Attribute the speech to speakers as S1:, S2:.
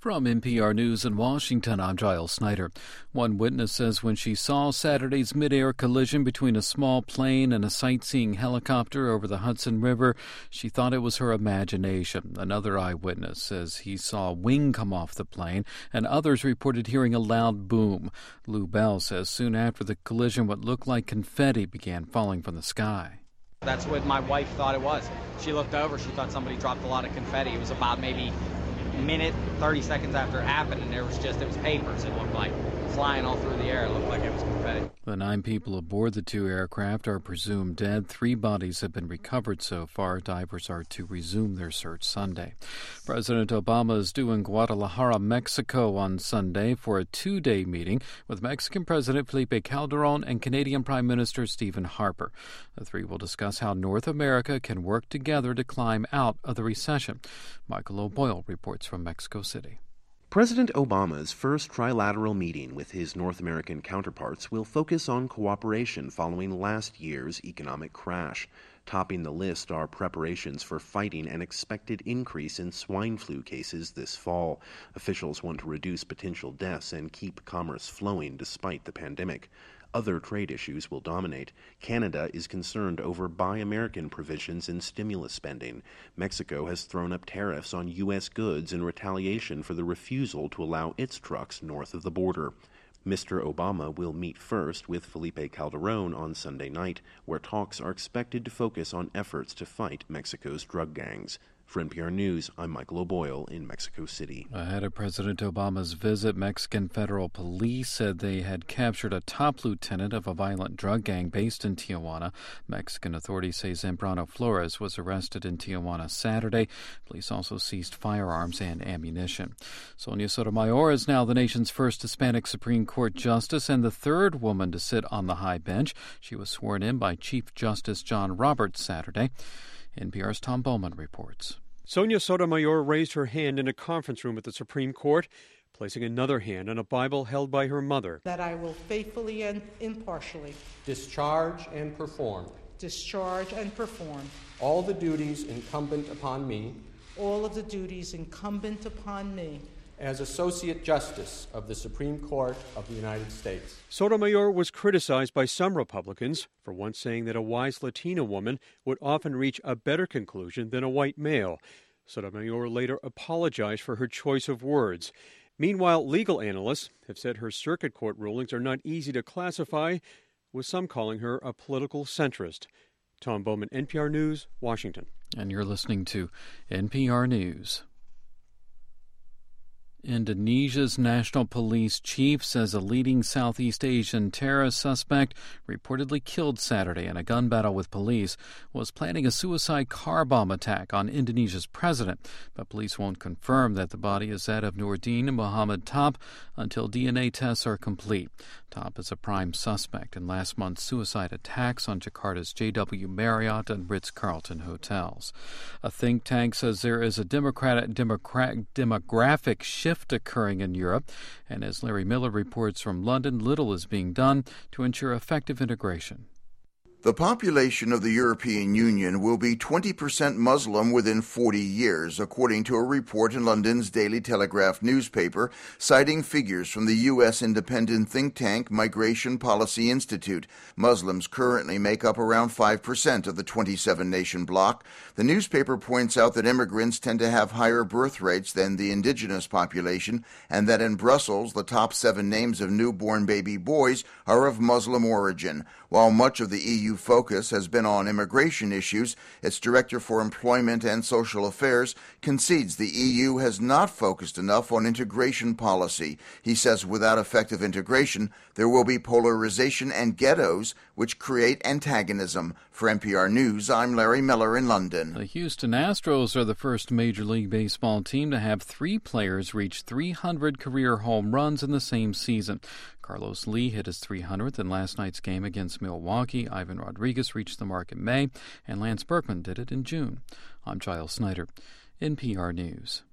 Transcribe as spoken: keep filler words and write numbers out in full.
S1: From N P R News in Washington, I'm Giles Snyder. One witness says when she saw Saturday's mid-air collision between a small plane and a sightseeing helicopter over the Hudson River, she thought it was her imagination. Another eyewitness says he saw a wing come off the plane, and others reported hearing a loud boom. Lou Bell says soon after the collision, what looked like confetti began falling from the sky.
S2: That's what my wife thought it was. She looked over, she thought somebody dropped a lot of confetti. It was about maybe minute, thirty seconds after it happened, and there was just, it was papers, it looked like, flying all through the air. It looked like it was confetti.
S1: The nine people aboard the two aircraft are presumed dead. Three bodies have been recovered so far. Divers are to resume their search Sunday. President Obama is due in Guadalajara, Mexico on Sunday for a two-day meeting with Mexican President Felipe Calderon and Canadian Prime Minister Stephen Harper. The three will discuss how North America can work together to climb out of the recession. Michael O'Boyle reports from Mexico City.
S3: President Obama's first trilateral meeting with his North American counterparts will focus on cooperation following last year's economic crash. Topping the list are preparations for fighting an expected increase in swine flu cases this fall. Officials want to reduce potential deaths and keep commerce flowing despite the pandemic. Other trade issues will dominate. Canada is concerned over Buy American provisions in stimulus spending. Mexico has thrown up tariffs on U S goods in retaliation for the refusal to allow its trucks north of the border. Mister Obama will meet first with Felipe Calderon on Sunday night, where talks are expected to focus on efforts to fight Mexico's drug gangs. For N P R News, I'm Michael O'Boyle in Mexico City.
S1: Ahead of President Obama's visit, Mexican federal police said they had captured a top lieutenant of a violent drug gang based in Tijuana. Mexican authorities say Zambrano Flores was arrested in Tijuana Saturday. Police also seized firearms and ammunition. Sonia Sotomayor is now the nation's first Hispanic Supreme Court justice and the third woman to sit on the high bench. She was sworn in by Chief Justice John Roberts Saturday. N P R's Tom Bowman reports.
S4: Sonia Sotomayor raised her hand in a conference room at the Supreme Court, placing another hand on a Bible held by her mother.
S5: That I will faithfully and impartially
S6: discharge and perform
S5: discharge and perform
S6: all the duties incumbent upon me
S5: all of the duties incumbent upon me
S6: as Associate Justice of the Supreme Court of the United States.
S4: Sotomayor was criticized by some Republicans for once saying that a wise Latina woman would often reach a better conclusion than a white male. Sotomayor later apologized for her choice of words. Meanwhile, legal analysts have said her circuit court rulings are not easy to classify, with some calling her a political centrist. Tom Bowman, N P R News, Washington.
S1: And you're listening to N P R News. Indonesia's national police chief says a leading Southeast Asian terrorist suspect, reportedly killed Saturday in a gun battle with police, was planning a suicide car bomb attack on Indonesia's president. But police won't confirm that the body is that of Nurdin Muhammad Top until D N A tests are complete. Top is a prime suspect in last month's suicide attacks on Jakarta's J W Marriott and Ritz-Carlton hotels. A think tank says there is a democratic, democrat, demographic shift occurring in Europe, and as Larry Miller reports from London, little is being done to ensure effective integration.
S7: The population of the European Union will be twenty percent Muslim within forty years, according to a report in London's Daily Telegraph newspaper, citing figures from the U S independent think tank Migration Policy Institute. Muslims currently make up around five percent of the twenty-seven nation bloc. The newspaper points out that immigrants tend to have higher birth rates than the indigenous population, and that in Brussels, the top seven names of newborn baby boys are of Muslim origin. While much of the E U focus has been on immigration issues, its Director for Employment and Social Affairs concedes the E U has not focused enough on integration policy. He says without effective integration, there will be polarization and ghettos which create antagonism. For N P R News, I'm Larry Miller in London.
S1: The Houston Astros are the first Major League Baseball team to have three players reach three hundred career home runs in the same season. Carlos Lee hit his three hundredth in last night's game against Milwaukee. Ivan Rodriguez reached the mark in May, and Lance Berkman did it in June. I'm Giles Snyder, N P R News.